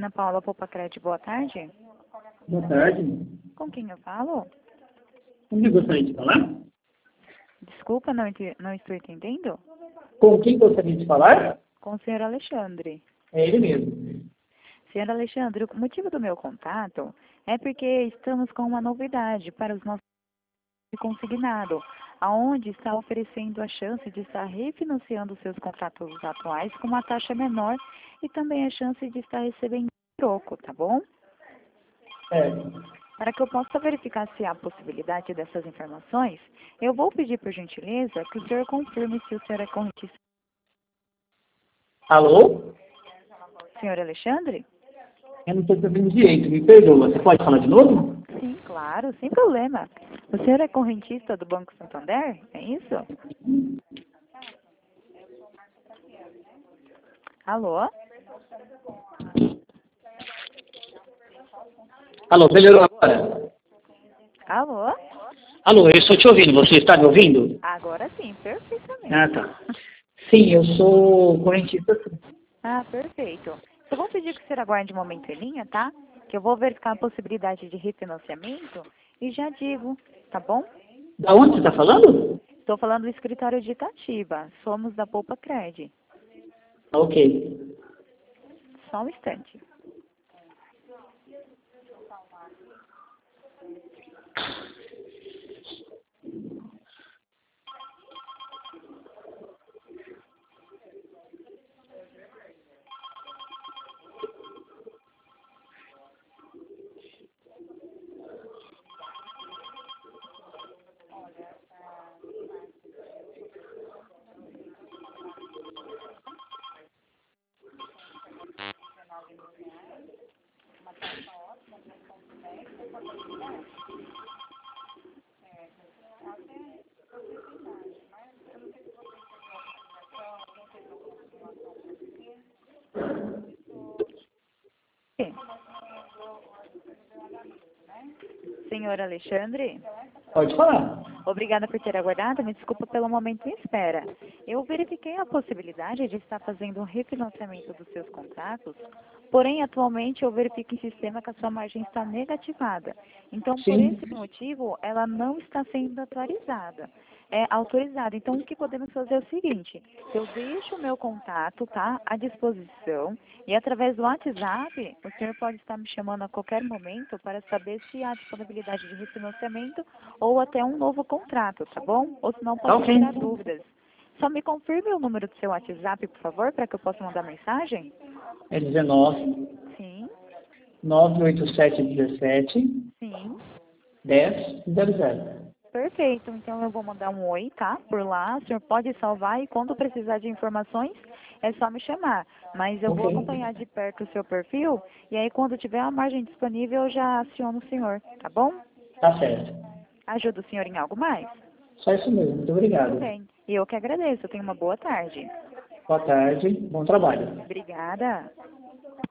Ana Paula Popacred, boa tarde. Boa tarde. Com quem eu falo? Com quem gostaria de falar? Desculpa, não estou entendendo. Com quem gostaria de falar? Com o senhor Alexandre. É ele mesmo. Senhor Alexandre, o motivo do meu contato é porque estamos com uma novidade para os nossos consignado, aonde está oferecendo a chance de estar refinanciando seus contratos atuais com uma taxa menor e também a chance de estar recebendo troco, tá bom? Para que eu possa verificar se há possibilidade dessas informações, eu vou pedir por gentileza que o senhor confirme se o senhor é correntista. Alô? Senhor Alexandre? Eu não estou te ouvindo direito, me perdoa. Você pode falar de novo? Sim, claro, sem problema. O senhor é correntista do Banco Santander? É isso? Alô? Alô, melhorou agora? Alô? Alô, eu estou te ouvindo. Você está me ouvindo? Agora sim, perfeitamente. Ah, tá. Sim, eu sou correntista. Ah, perfeito. Eu vou pedir que o senhor aguarde um momento em linha, tá? Que eu vou verificar a possibilidade de refinanciamento e já digo, tá bom? Da onde você está falando? Estou falando do escritório de Itatiba. Somos da Poupa Cred. Ok. Só um instante. Senhor Alexandre? Pode falar. Obrigada por ter aguardado. Me desculpa pelo momento em espera. Eu verifiquei a possibilidade de estar fazendo um refinanciamento dos seus contratos, porém, atualmente, eu verifico em sistema que a sua margem está negativada. Então, por Sim. esse motivo, ela não está sendo atualizada. É autorizada. Então, o que podemos fazer é o seguinte: eu deixo o meu contato, tá, à disposição, e através do WhatsApp, o senhor pode estar me chamando a qualquer momento para saber se há disponibilidade de refinanciamento ou até um novo contrato, tá bom? Ou se não, pode Ok. tirar dúvidas. Só me confirme o número do seu WhatsApp, por favor, para que eu possa mandar mensagem? É 19 Sim, 98717 sim. 1000. Perfeito. Então eu vou mandar um oi, tá? Por lá. O senhor pode salvar e quando precisar de informações, é só me chamar. Mas eu vou Ok. acompanhar de perto o seu perfil e aí quando tiver a margem disponível, eu já aciono o senhor, tá bom? Tá certo. Ajuda o senhor em algo mais? Só isso mesmo. Muito Tudo obrigado. bem. E eu que agradeço. Tenha uma boa tarde. Boa tarde. Bom trabalho. Obrigada.